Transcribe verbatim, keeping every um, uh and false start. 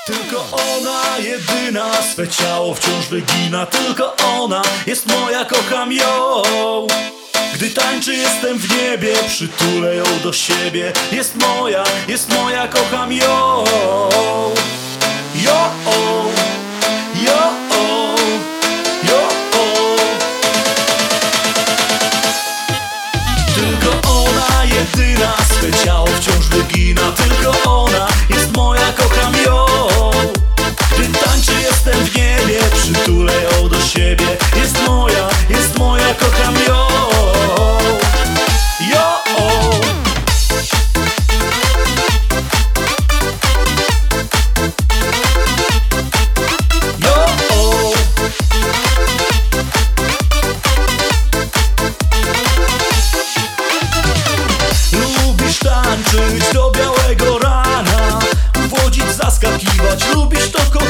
Tylko ona jedyna, swe ciało wciąż wygina. Tylko ona jest moja, kocham ją. Gdy tańczy, jestem w niebie, przytulę ją do siebie. Jest moja, jest moja, kocham ją. Jo, jo, jo. Tylko ona jedyna, swe ciało wciąż wygina. Tylko ona jest moja, kocham ją. Gdy tańczy, jestem w niebie, przytulę ją do siebie. Jest moja, jest moja, kocham ją. Jo, lubisz tańczyć do białego rana, uwodzić, zaskakiwać. Lubisz to, kochać.